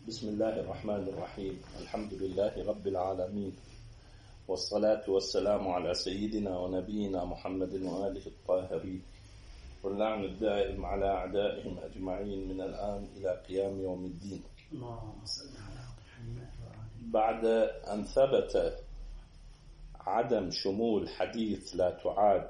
بسم الله الرحمن الرحيم. الحمد لله رب العالمين، والصلاة والسلام على سيدنا ونبينا محمد وآله الطاهرين، واللعن الدائم على أعدائهم أجمعين من الآن إلى قيام يوم الدين. بعد أن ثبت عدم شمول حديث لا تعاد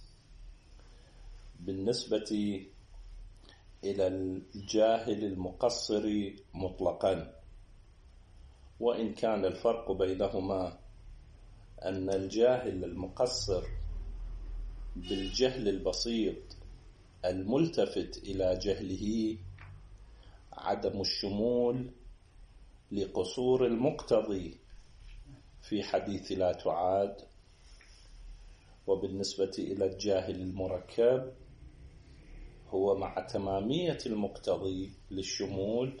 بالنسبة إلى الجاهل المقصر مطلقا، وإن كان الفرق بينهما أن الجاهل المقصر بالجهل البسيط الملتفت إلى جهله عدم الشمول لقصور المقتضي في حديث لا تعاد، وبالنسبة إلى الجاهل المركب هو مع تمامية المقتضي للشمول،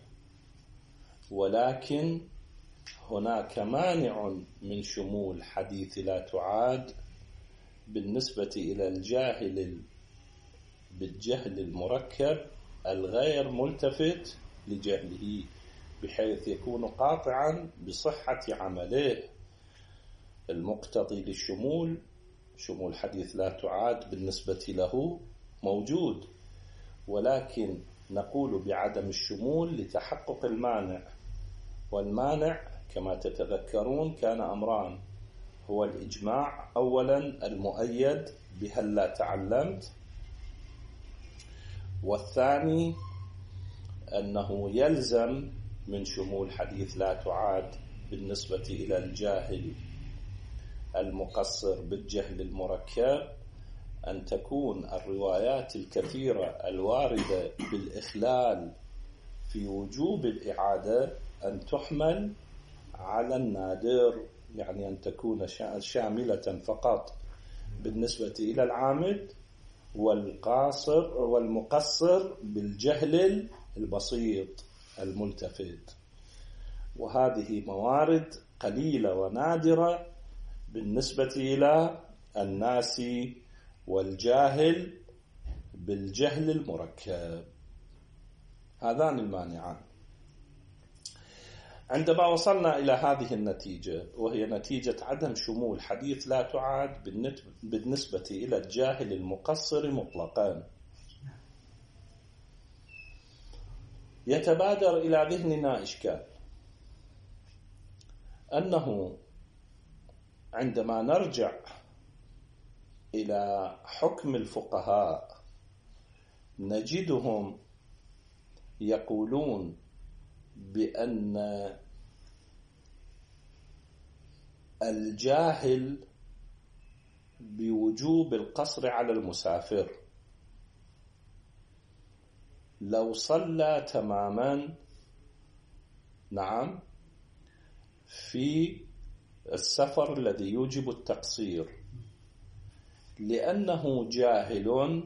ولكن هناك مانع من شمول حديث لا تعاد بالنسبة إلى الجاهل بالجهل المركب الغير ملتفت لجهله، بحيث يكون قاطعا بصحة عمله. المقتضي للشمول، شمول حديث لا تعاد بالنسبة له موجود، ولكن نقول بعدم الشمول لتحقق المانع. والمانع كما تتذكرون كان أمران: هو الإجماع أولا المؤيد بهل لا تعلمت، والثاني أنه يلزم من شمول حديث لا تعاد بالنسبة إلى الجاهل المقصر بالجهل المركب أن تكون الروايات الكثيرة الواردة بالإخلال في وجوب الإعادة أن تحمل على النادر، يعني أن تكون شاملة فقط بالنسبة إلى العامد والقاصر والمقصر بالجهل البسيط الملتفت. وهذه موارد قليلة ونادرة بالنسبة إلى الناس والجاهل بالجهل المركب. هذان المانعان. عندما وصلنا إلى هذه النتيجة، وهي نتيجة عدم شمول حديث لا تعاد بالنسبة إلى الجاهل المقصر مطلقا، يتبادر إلى ذهننا إشكال، أنه عندما نرجع إلى حكم الفقهاء نجدهم يقولون بأن الجاهل بوجوب القصر على المسافر لو صلى تماما في السفر الذي يوجب التقصير، لأنه جاهل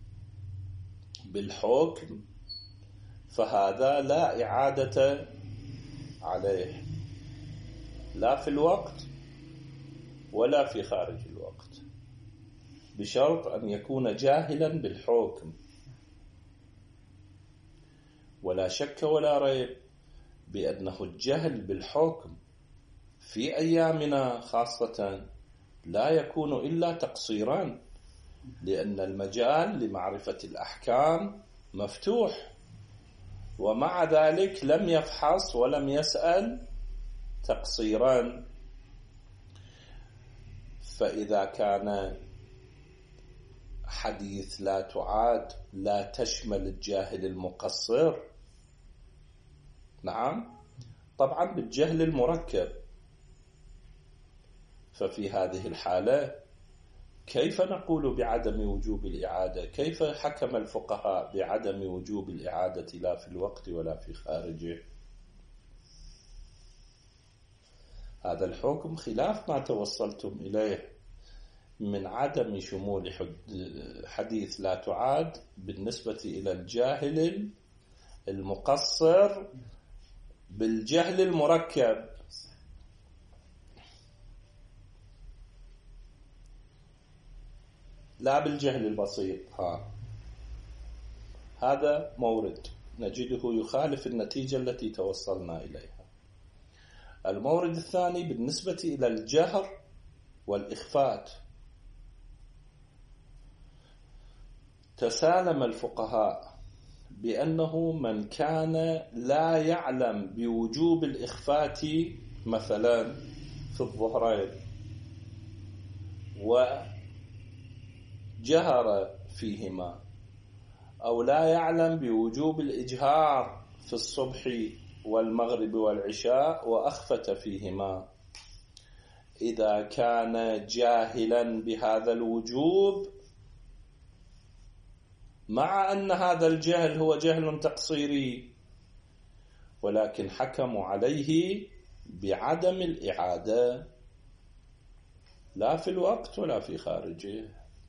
بالحكم فهذا لا إعادة عليه، لا في الوقت ولا في خارج الوقت، بشرط أن يكون جاهلا بالحكم. ولا شك ولا ريب بأنه الجهل بالحكم في أيامنا خاصة لا يكون إلا تقصيرا، لأن المجال لمعرفة الأحكام مفتوح، ومع ذلك لم يفحص ولم يسأل تقصيرا. فإذا كان حديث لا تعاد لا تشمل الجاهل المقصر، طبعا بالجهل المركب، ففي هذه الحالة كيف نقول بعدم وجوب الإعادة؟ كيف حكم الفقهاء بعدم وجوب الإعادة لا في الوقت ولا في خارجه؟ هذا الحكم خلاف ما توصلتم إليه من عدم شمول حديث لا تعاد بالنسبة إلى الجاهل المقصر بالجهل المركب. لا بالجهل البسيط. هذا مورد. نجده يخالف النتيجة التي توصلنا إليها. المورد الثاني بالنسبة إلى الجهر والإخفات، تسالم الفقهاء بأنه من كان لا يعلم بوجوب الإخفات مثلا في الظهرين وجهر فيهما، أو لا يعلم بوجوب الإجهار في الصبح والمغرب والعشاء وأخفت فيهما، إذا كان جاهلا بهذا الوجوب مع أن هذا الجهل هو جهل تقصيري، ولكن حكموا عليه بعدم الإعادة لا في الوقت ولا في خارجه.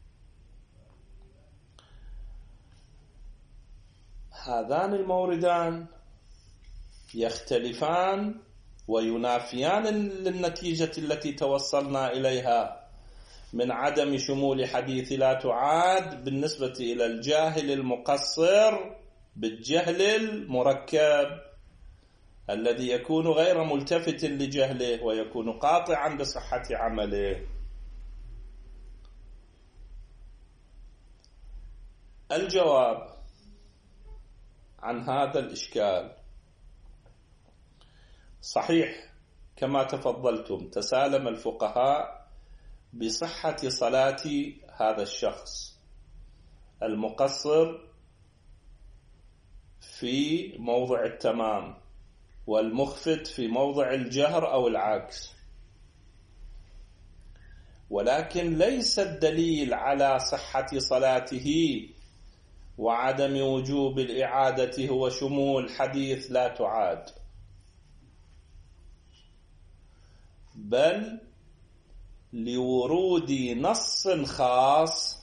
هذان الموردان يختلفان وينافيان للنتيجة التي توصلنا إليها من عدم شمول حديث لا تعاد بالنسبة إلى الجاهل المقصر بالجهل المركب الذي يكون غير ملتفت لجهله ويكون قاطعا بصحة عمله. الجواب عن هذا الإشكال: صحيح كما تفضلتم تسالم الفقهاء بصحة صلاة هذا الشخص المقصر في موضع التمام والمخفت في موضع الجهر أو العكس، ولكن ليس الدليل على صحة صلاته وعدم وجوب الإعادة هو شمول حديث لا تعاد، بل لورود نص خاص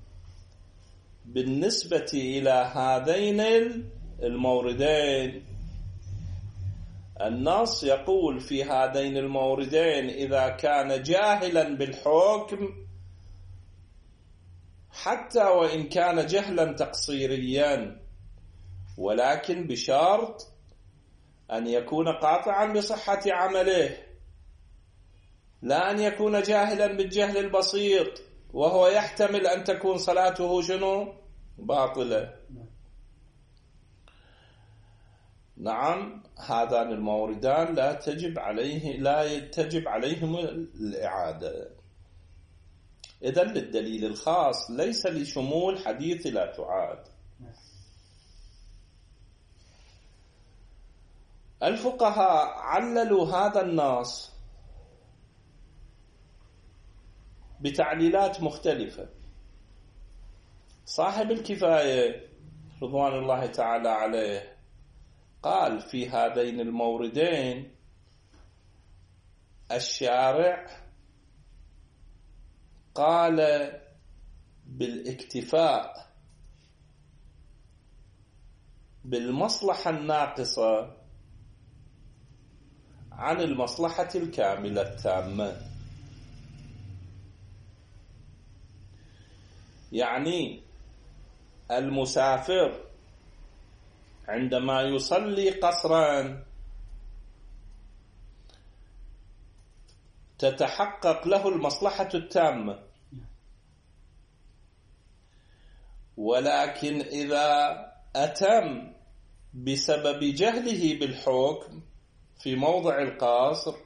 بالنسبة إلى هذين الموردين. النص يقول في هذين الموردين إذا كان جاهلا بالحكم حتى وإن كان جهلا تقصيريا، ولكن بشرط أن يكون قاطعا بصحة عمله، لا أن يكون جاهلا بالجهل البسيط وهو يحتمل أن تكون صلاته شنو؟ باطلة. نعم، هذان الموردان لا تجب عليهم الإعادة. إذن للدليل الخاص ليس لشمول حديث لا تعاد. الفقهاء عللوا هذا النص بتعليلات مختلفة. صاحب الكفاية رضوان الله تعالى عليه قال في هذين الموردين الشارع قال بالاكتفاء بالمصلحة الناقصة عن المصلحة الكاملة التامة. يعني المسافر عندما يصلي قصرا تتحقق له المصلحة التامة، ولكن إذا أتم بسبب جهله بالحكم في موضع القصر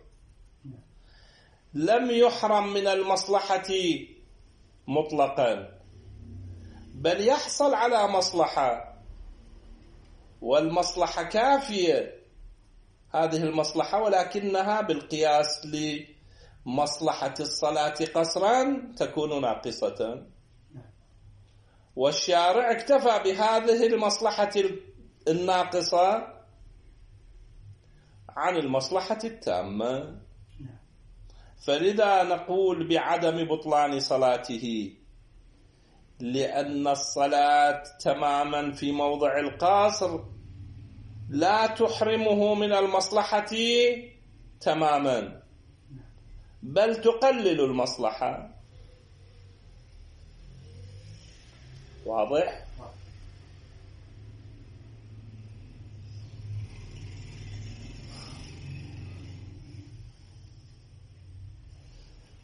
لم يحرم من المصلحة مطلقا، بل يحصل على مصلحة، والمصلحة كافية هذه المصلحة، ولكنها بالقياس لمصلحة الصلاة قصرا تكون ناقصة، والشارع اكتفى بهذه المصلحة الناقصة عن المصلحة التامة. فلذا نقول بعدم بطلان صلاته، لأن الصلاة تماما في موضع القصر لا تحرمه من المصلحة تماما، بل تقلل المصلحة. واضح؟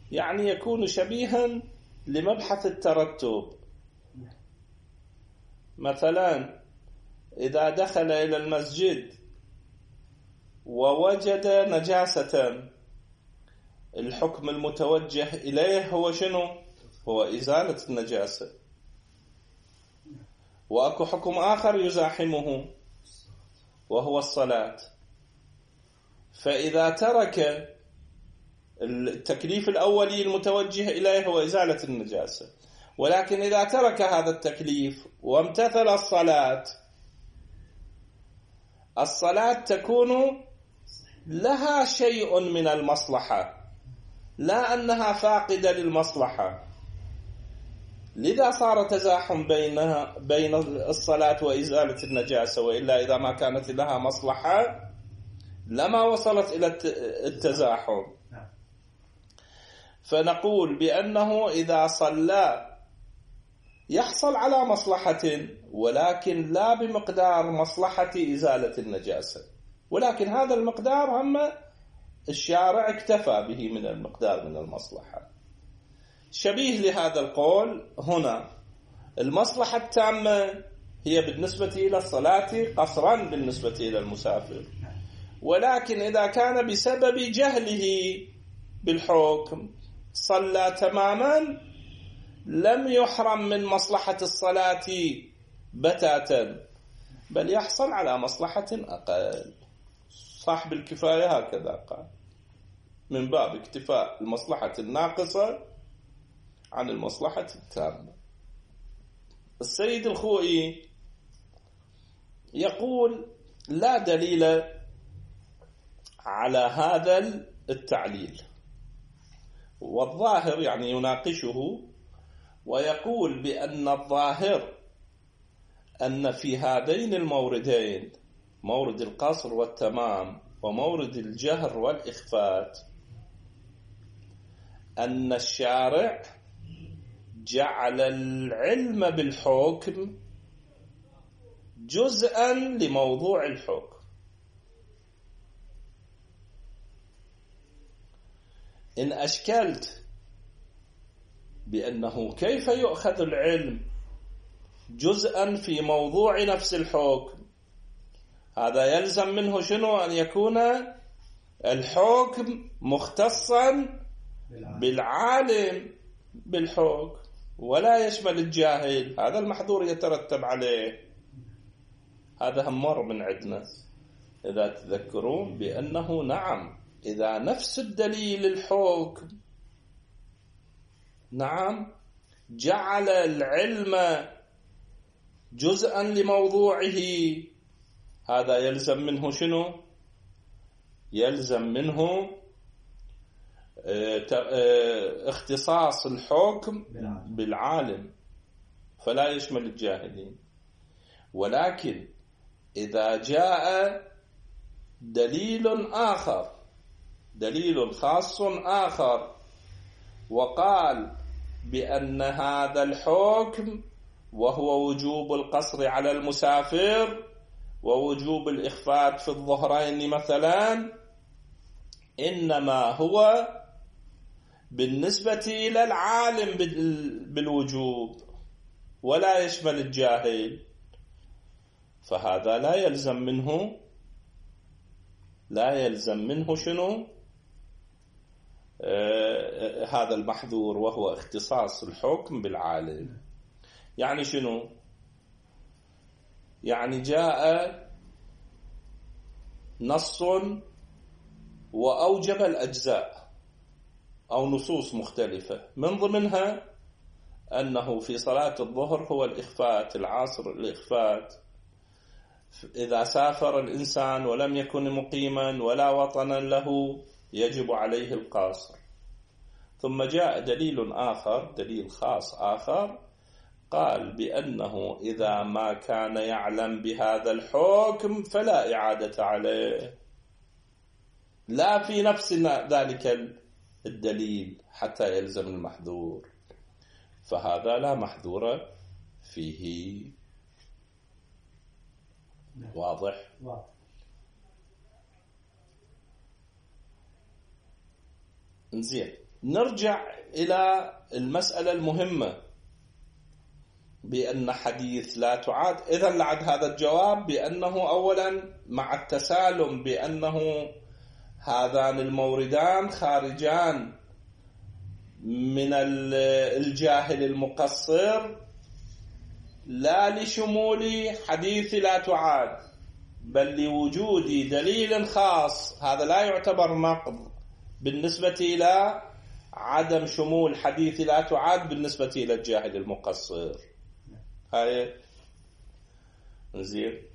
يعني يكون شبيها لمبحث الترتب. مثلا إذا دخل إلى المسجد ووجد نجاسة، الحكم المتوجه إليه هو شنو؟ هو إزالة النجاسة. وأكو حكم آخر يزاحمه وهو الصلاة. فإذا ترك التكليف الأولي المتوجه إليه هو إزالة النجاسة، ولكن إذا ترك هذا التكليف وامتثل الصلاة تكون لها شيء من المصلحة، لا أنها فاقدة للمصلحة. لذا صار تزاحم بين الصلاة وإزالة النجاسة، وإلا إذا ما كانت لها مصلحة لما وصلت إلى التزاحم. فنقول بأنه إذا صلى يحصل على مصلحة، ولكن لا بمقدار مصلحة إزالة النجاسة، ولكن هذا المقدار هم الشارع اكتفى به من المقدار من المصلحة. شبيه لهذا القول هنا، المصلحة التامة هي بالنسبة إلى الصلاة قصرا بالنسبة إلى المسافر، ولكن إذا كان بسبب جهله بالحكم صلى تماما لم يحرم من مصلحة الصلاة بتاتا، بل يحصل على مصلحة أقل. صاحب الكفاية هكذا قال، من باب اكتفاء المصلحة الناقصة عن المصلحة التامة. السيد الخوئي يقول لا دليل على هذا التعليل، والظاهر يعني يناقشه ويقول بأن الظاهر أن في هذين الموردين، مورد القصر والتمام ومورد الجهر والإخفات، أن الشارع جعل العلم بالحكم جزءا لموضوع الحكم. إن أشكلت بأنه كيف يؤخذ العلم جزءا في موضوع نفس الحكم، هذا يلزم منه شنو؟ أن يكون الحكم مختصا بالعالم بالحكم ولا يشمل الجاهل. هذا المحظور يترتب عليه. هذا هم مر من عندنا إذا تذكرون بأنه نعم، إذا نفس الدليل الحكم نعم جعل العلم جزءا لموضوعه، هذا يلزم منه شنو؟ يلزم منه اختصاص الحكم بالعالم فلا يشمل الجاهلين. ولكن إذا جاء دليل آخر، دليل خاص آخر، وقال بأن هذا الحكم وهو وجوب القصر على المسافر ووجوب الإخفاء في الظهرين مثلا، إنما هو بالنسبة إلى العالم بالوجوب ولا يشمل الجاهل، فهذا لا يلزم منه شنو؟ هذا المحظور وهو اختصاص الحكم بالعالم. يعني شنو؟ يعني جاء نص وأوجب الأجزاء أو نصوص مختلفة، من ضمنها أنه في صلاة الظهر هو الإخفات، العصر الإخفات، إذا سافر الإنسان ولم يكن مقيما ولا وطنا له يجب عليه القصر. ثم جاء دليل آخر، دليل خاص آخر، قال بأنه إذا ما كان يعلم بهذا الحكم فلا إعادة عليه، لا في نفس ذلك الدليل حتى يلزم المحذور، فهذا لا محذور فيه. واضح؟ زين، نرجع إلى المسألة المهمة بأن حديث لا تعاد. إذن لعد هذا الجواب بأنه أولا مع التسالم بأنه هذان الموردان خارجان من الجاهل المقصر لا لشمول حديث لا تعاد، بل لوجود دليل خاص. هذا لا يعتبر نقض بالنسبة إلى عدم شمول حديث لا تعاد بالنسبة إلى الجاهل المقصر. هاي زين.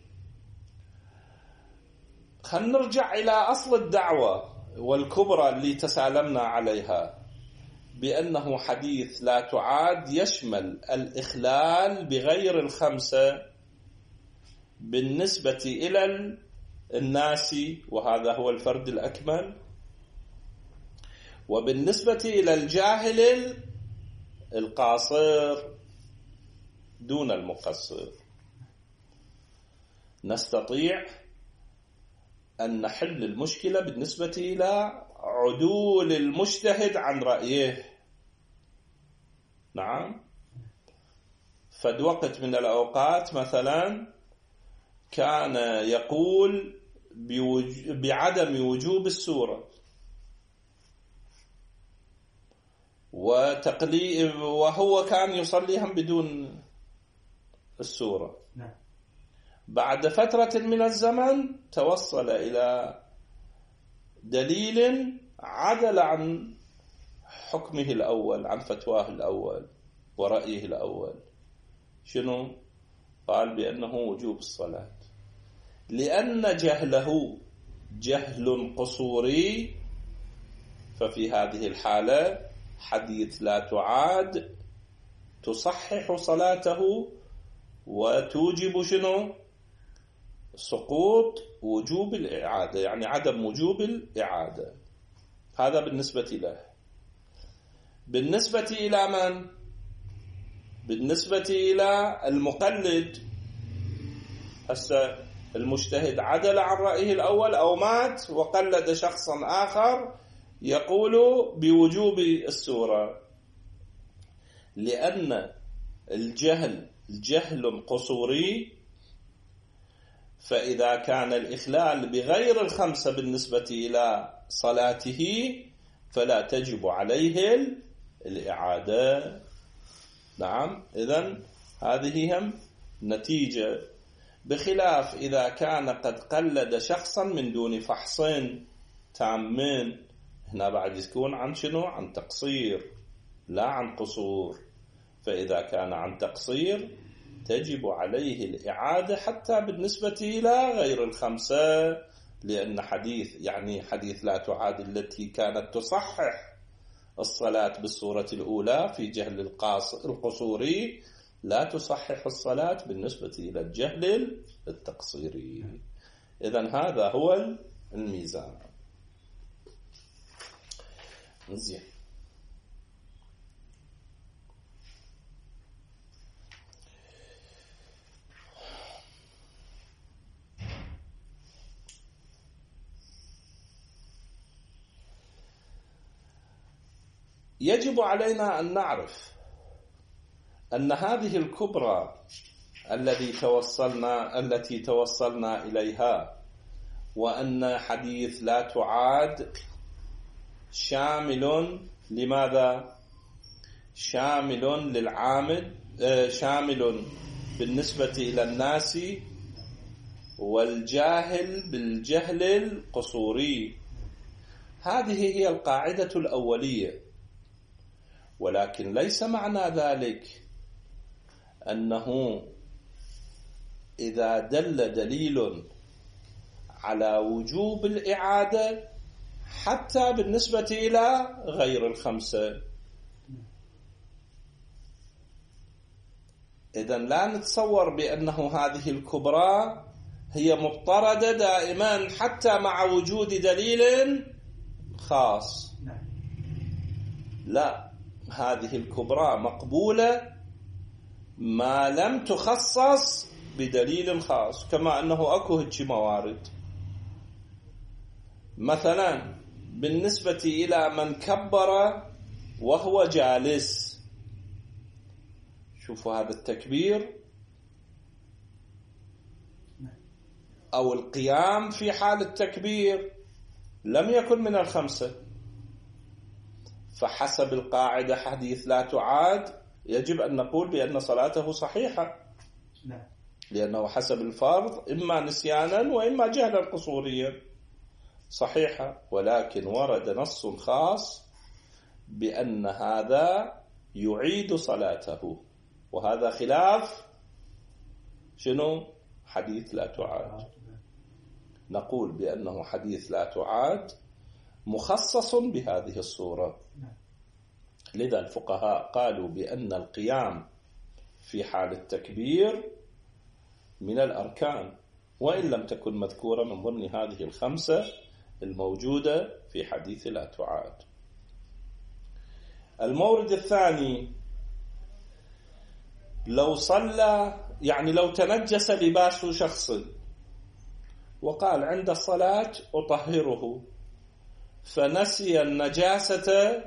خلينا نرجع إلى أصل الدعوة والكبرى اللي تسالمنا عليها، بأنه حديث لا تعاد يشمل الإخلال بغير الخمسة بالنسبة إلى الناس، وهذا هو الفرد الأكمل، وبالنسبة إلى الجاهل القاصر دون المقصر. نستطيع أن نحل المشكلة بالنسبة إلى عدول المجتهد عن رأيه. نعم. فد وقت من الأوقات مثلا كان يقول بعدم وجوب السورة وهو كان يصليهم بدون السورة. بعد فترة من الزمن توصل إلى دليل عدل عن حكمه الأول، عن فتواه الأول ورأيه الأول. شنو؟ قال بأنه وجوب الصلاة، لأن جهله جهل قصوري. ففي هذه الحالة حديث لا تعاد تصحح صلاته وتوجب شنو؟ سقوط وجوب الإعادة، يعني عدم وجوب الإعادة. هذا بالنسبة له. بالنسبة إلى من؟ بالنسبة إلى المقلد. هسه المجتهد عدل عن رأيه الأول أو مات وقلد شخصا آخر يقول بوجوب السورة، لأن الجهل جهل قصوري. فإذا كان الإخلال بغير الخمسة بالنسبة إلى صلاته فلا تجب عليه الإعادة. نعم. إذن هذه هم نتيجة، بخلاف إذا كان قد قلد شخصا من دون فحص تامين. هنا بعد يكون عن شنو؟ عن تقصير لا عن قصور. فإذا كان عن تقصير تجب عليه الإعادة حتى بالنسبة إلى غير الخمسة، لأن حديث لا تعاد التي كانت تصحح الصلاة بالصورة الأولى في جهل القصوري لا تصحح الصلاة بالنسبة إلى الجهل التقصيري. إذن هذا هو الميزان. زين. يجب علينا أن نعرف أن هذه الكبرى التي توصلنا إليها، وأن حديث لا تعاد شامل لماذا؟ شامل للعامد، شامل بالنسبة إلى الناس والجاهل بالجهل القصوري. هذه هي القاعدة الأولية. ولكن ليس معنى ذلك أنه إذا دل دليل على وجوب الإعادة حتى بالنسبة إلى غير الخمسة، إذن لا نتصور بأنه هذه الكبرى هي مضطردة دائما حتى مع وجود دليل خاص. لا، هذه الكبرى مقبولة ما لم تخصص بدليل خاص، كما أنه أكو هيك موارد. مثلا بالنسبة إلى من كبر وهو جالس. شوفوا هذا التكبير أو القيام في حال التكبير لم يكن من الخمسة، فحسب القاعدة حديث لا تعاد يجب أن نقول بأن صلاته صحيحة، لأنه حسب الفرض إما نسيانا وإما جهلا قصوريا صحيحة. ولكن ورد نص خاص بأن هذا يعيد صلاته، وهذا خلاف شنو؟ حديث لا تعاد. نقول بأنه حديث لا تعاد مخصص بهذه الصورة. لذا الفقهاء قالوا بأن القيام في حال التكبير من الأركان، وإن لم تكن مذكورة من ضمن هذه الخمسة الموجودة في حديث لا تعاد. المورد الثاني، لو صلى، يعني لو تنجس لباس شخص وقال عند الصلاة أطهره، فنسي النجاسة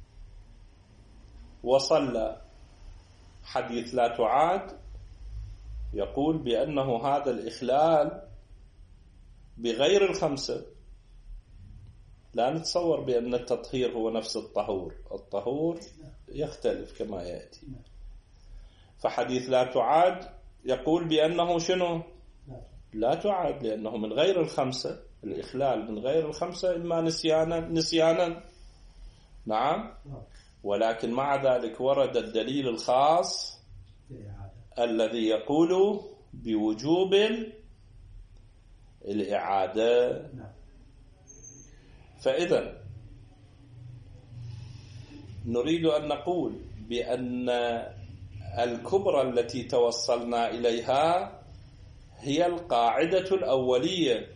وصلى، حديث لا تعاد يقول بأنه هذا الإخلال بغير الخمسة. لا نتصور بأن التطهير هو نفس الطهور، الطهور يختلف كما يأتي. فحديث لا تعاد يقول بأنه شنو؟ لا تعاد، لأنه من غير الخمسة. الإخلال من غير الخمسة إما نسيانا نعم، ولكن مع ذلك ورد الدليل الخاص الذي يقول بوجوب الإعادة. فإذا نريد أن نقول بأن الكبرى التي توصلنا إليها هي القاعدة الأولية،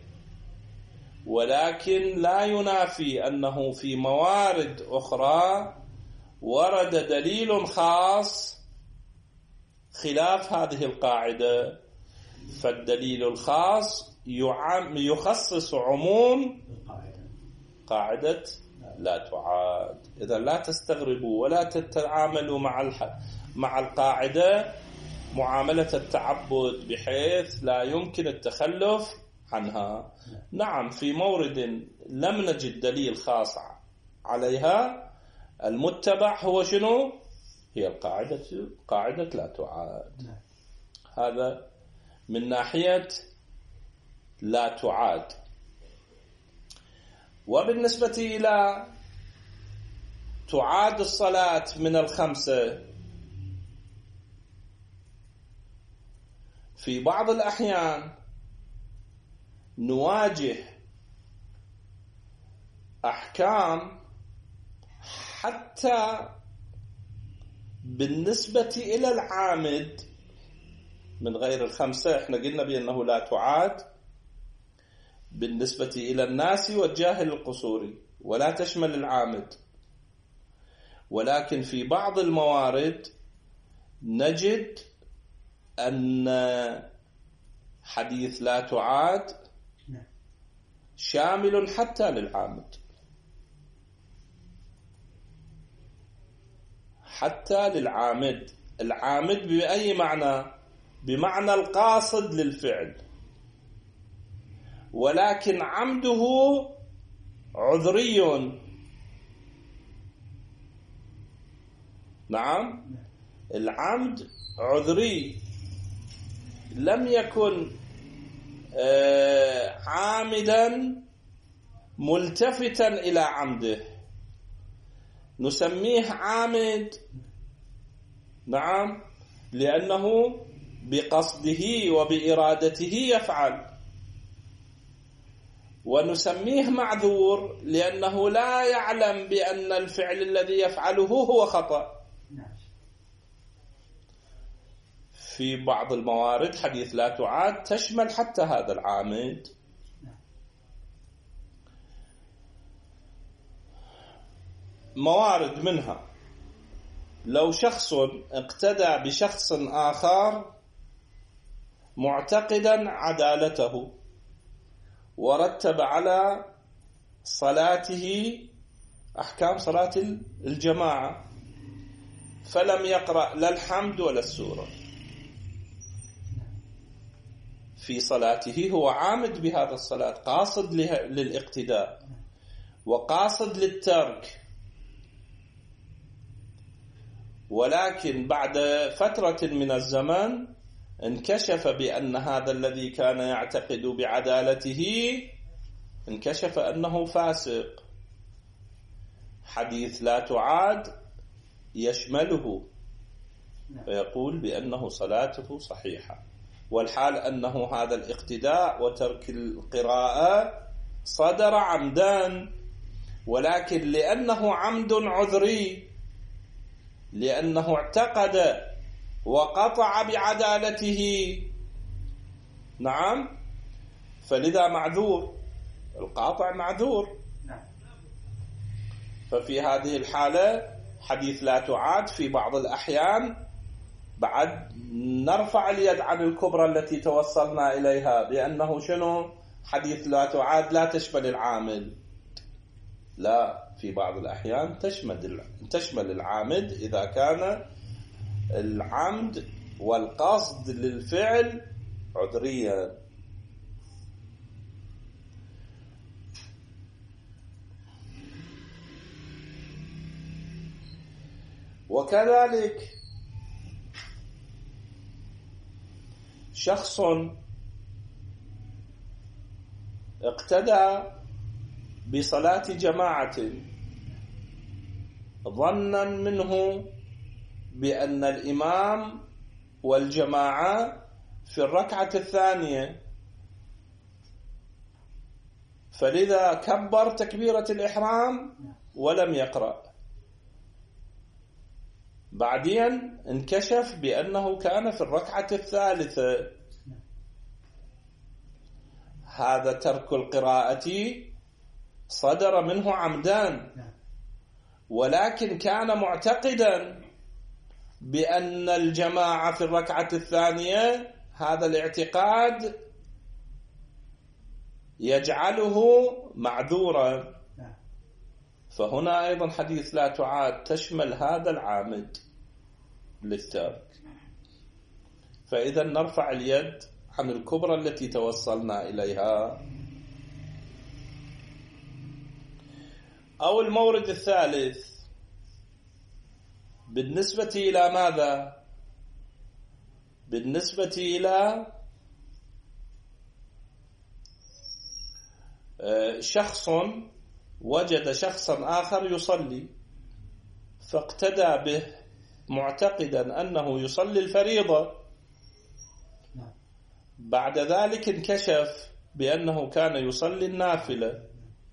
ولكن لا ينافي أنه في موارد أخرى ورد دليل خاص خلاف هذه القاعدة، فالدليل الخاص يخصص عموم قاعدة لا تعاد. إذا لا تستغربوا ولا تتعاملوا مع القاعدة معاملة التعبد بحيث لا يمكن التخلف عنها. نعم، في مورد لم نجد دليل خاص عليها، المتبع هو شنو؟ هي قاعدة لا تعاد. هذا من ناحية لا تعاد. وبالنسبة إلى تعاد الصلاة من الخمسة، في بعض الأحيان نواجه أحكام حتى بالنسبة إلى العامد من غير الخمسة. احنا قلنا بأنه لا تعاد بالنسبة إلى الناس والجاهل القصوري ولا تشمل العامد، ولكن في بعض الموارد نجد أن حديث لا تعاد شامل حتى للعامد، حتى للعامد. العامد بأي معنى؟ بمعنى القاصد للفعل، ولكن عمده عذري. نعم، العمد عذري، لم يكن عامدا ملتفتا إلى عمده، نسميه عامد. نعم، لأنه بقصده وبإرادته يفعل. ونسميه معذور لأنه لا يعلم بأن الفعل الذي يفعله هو خطأ. في بعض الموارد حديث لا تعاد تشمل حتى هذا العامد. موارد منها لو شخص اقتدى بشخص آخر معتقدا عدالته ورتب على صلاته أحكام صلاة الجماعة، فلم يقرأ لا الحمد ولا السورة في صلاته، هو عامد بهذا الصلاة، قاصد للاقتداء وقاصد للترك، ولكن بعد فترة من الزمن انكشف بأن هذا الذي كان يعتقد بعدالته انكشف أنه فاسق. حديث لا تعاد يشمله، فيقول بأنه صلاته صحيحة، والحال أنه هذا الاقتداء وترك القراءة صدر عمدان، ولكن لأنه عمد عذري، لأنه اعتقد وقطع بعدالته، نعم، فلذا معذور، القاطع معذور. ففي هذه الحالة حديث لا تعاد في بعض الأحيان بعد نرفع اليد عن الكبرى التي توصلنا إليها بأنه شنو؟ حديث لا تعاد لا تشمل العامد، لا، في بعض الأحيان تشمل العامد إذا كان العمد والقصد للفعل عذريا. وكذلك شخص اقتدى بصلاة جماعة ظنا منه بأن الإمام والجماعة في الركعة الثانية، فلذا كبر تكبيرة الإحرام ولم يقرأ، بعدين انكشف بأنه كان في الركعة الثالثة. هذا ترك القراءة صدر منه عمدان، ولكن كان معتقدا بأن الجماعة في الركعة الثانية، هذا الاعتقاد يجعله معذورا. فهنا أيضا حديث لا تعاد تشمل هذا العامد للترك. فإذا نرفع اليد عن الكبرى التي توصلنا إليها. أو المورد الثالث بالنسبة إلى ماذا؟ بالنسبة إلى شخص وجد شخصا آخر يصلي فاقتدى به معتقدا أنه يصلي الفريضة، بعد ذلك انكشف بأنه كان يصلي النافلة.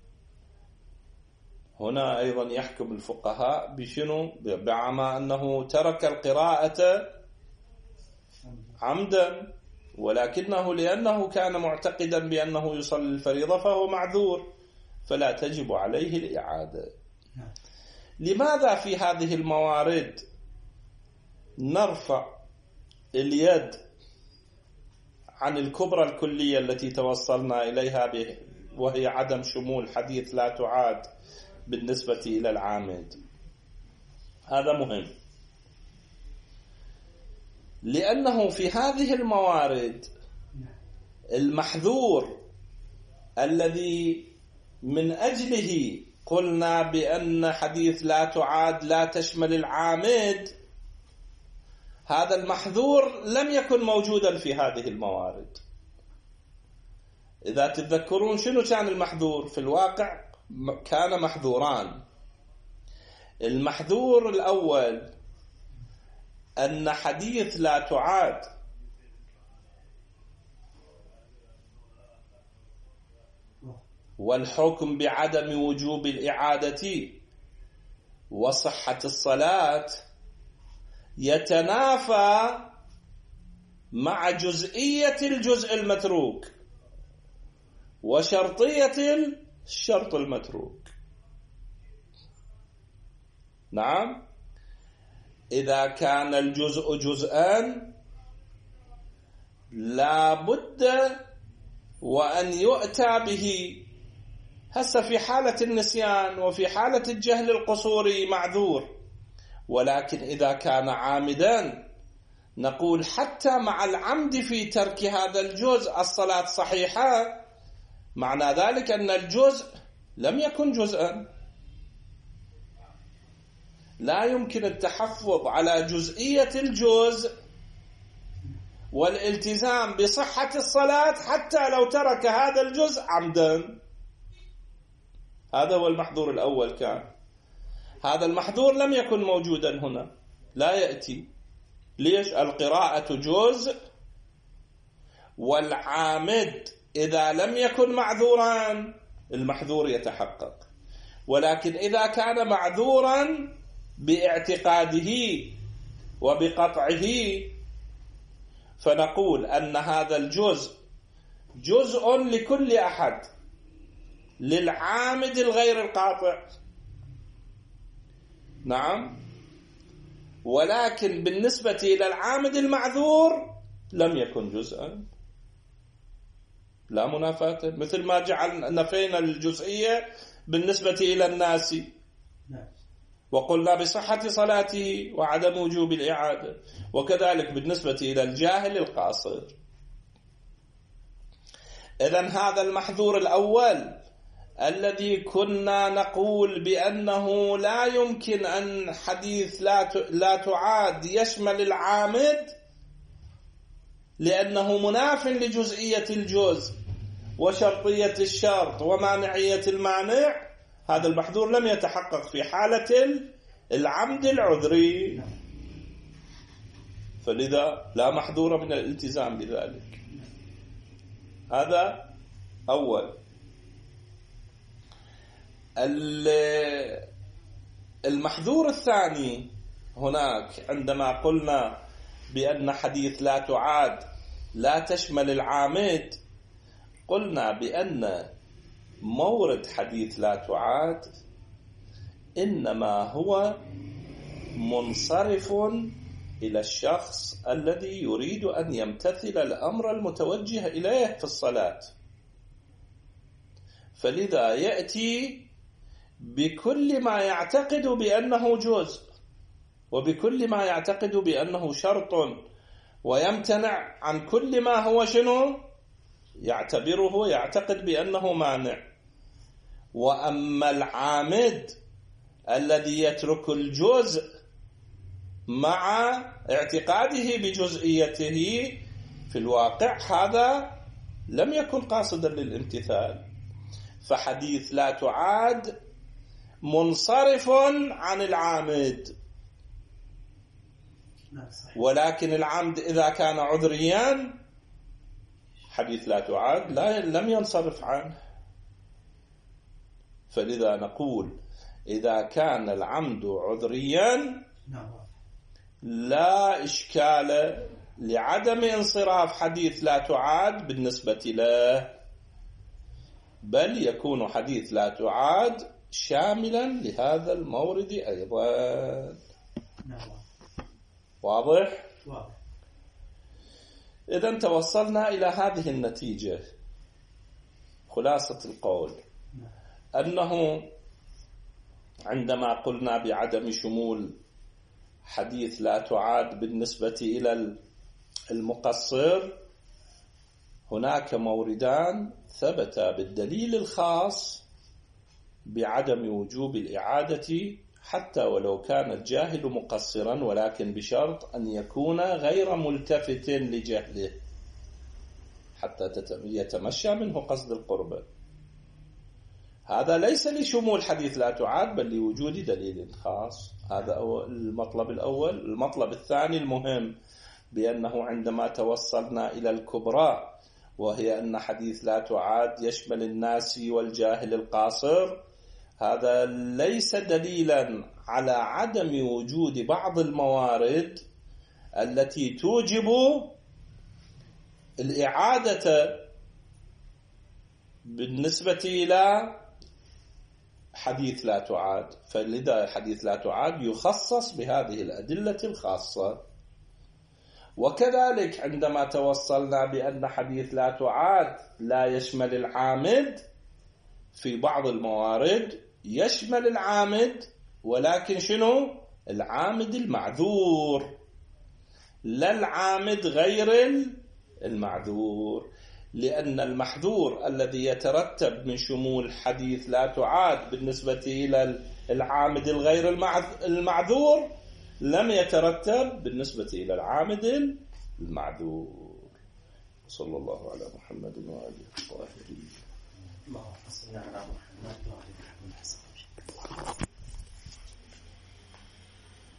هنا أيضا يحكم الفقهاء بشنو؟ بعما أنه ترك القراءة عمدا، ولكنه لأنه كان معتقدا بأنه يصلي الفريضة فهو معذور، فلا تجب عليه الإعادة. لماذا في هذه الموارد نرفع اليد عن الكبرى الكلية التي توصلنا إليها وهي عدم شمول حديث لا تعاد بالنسبة إلى العامد؟ هذا مهم، لأنه في هذه الموارد المحذور الذي من أجله قلنا بأن حديث لا تعاد لا تشمل العامد، هذا المحذور لم يكن موجودا في هذه الموارد. إذا تتذكرون شنو كان المحذور في الواقع؟ كان محذوران. المحذور الأول أن حديث لا تعاد والحكم بعدم وجوب الإعادة وصحة الصلاة يتنافى مع جزئية الجزء المتروك وشرطية الشرط المتروك. نعم، إذا كان الجزء جزءان لا بد وأن يؤتى به هسه في حالة النسيان وفي حالة الجهل القصوري معذور، ولكن إذا كان عامدا نقول حتى مع العمد في ترك هذا الجزء الصلاة صحيحة، معنى ذلك أن الجزء لم يكن جزءا. لا يمكن التحفظ على جزئية الجزء والالتزام بصحة الصلاة حتى لو ترك هذا الجزء عمدا. هذا هو المحظور الأول. كان هذا المحظور لم يكن موجودا هنا، لا يأتي. ليش؟ القراءة جزء، والعامد إذا لم يكن معذورا المحظور يتحقق. ولكن إذا كان معذورا باعتقاده وبقطعه فنقول أن هذا الجزء جزء لكل أحد، للعامد الغير القاطع. نعم. ولكن بالنسبة إلى العامد المعذور لم يكن جزءا، لا منافاة، مثل ما نفينا الجزئية بالنسبة إلى الناس وقلنا بصحة صلاته وعدم وجوب الإعادة، وكذلك بالنسبة إلى الجاهل القاصر. إذن هذا المحظور الأول الذي كنا نقول بأنه لا يمكن أن حديث لا تعاد يشمل العامد لأنه مناف لجزئية الجزء وشرطية الشرط ومانعية المانع، هذا المحظور لم يتحقق في حالة العمد العذري، فلذا لا محظور من الالتزام بذلك. هذا أول. المحظور الثاني هناك عندما قلنا بأن حديث لا تعاد لا تشمل العامد، قلنا بأن مورد حديث لا تعاد إنما هو منصرف إلى الشخص الذي يريد أن يمتثل الأمر المتوجه إليه في الصلاة، فلذا يأتي بكل ما يعتقد بأنه جزء وبكل ما يعتقد بأنه شرط، ويمتنع عن كل ما هو شنو يعتبره يعتقد بأنه مانع. وأما العامد الذي يترك الجزء مع اعتقاده بجزئيته في الواقع هذا لم يكن قاصدا للامتثال، فحديث لا تعاد منصرف عن العامد. ولكن العمد إذا كان عذريا حديث لا تعاد لم ينصرف عنه، فلذا نقول إذا كان العمد عذريا لا إشكال لعدم انصراف حديث لا تعاد بالنسبة له، بل يكون حديث لا تعاد شاملا لهذا المورد أيضا. واضح؟ إذن توصلنا إلى هذه النتيجة. خلاصة القول أنه عندما قلنا بعدم شمول حديث لا تعاد بالنسبة إلى المقصر، هناك موردان ثبتا بالدليل الخاص بعدم وجوب الإعادة حتى ولو كان الجاهل مقصرا، ولكن بشرط أن يكون غير ملتفت لجهله حتى يتمشى منه قصد القربة. هذا ليس لشمول حديث لا تعاد بل لوجود دليل خاص. هذا هو المطلب الأول. المطلب الثاني المهم بأنه عندما توصلنا إلى الكبرى وهي أن حديث لا تعاد يشمل الناس والجاهل القاصر، هذا ليس دليلا على عدم وجود بعض الموارد التي توجب الإعادة بالنسبة إلى حديث لا تعاد، فلذا حديث لا تعاد يخصص بهذه الأدلة الخاصة. وكذلك عندما توصلنا بأن حديث لا تعاد لا يشمل العامد، في بعض الموارد يشمل العامد، ولكن شنو؟ العامد المعذور، لا العامد غير المعذور، لأن المحذور الذي يترتب من شمول الحديث لا تعاد بالنسبة إلى العامد الغير المعذور لم يترتب بالنسبة إلى العامد المعذور. صلى الله على محمد وآله الطاهرين. اللهم صل على محمد وآله الطاهرين.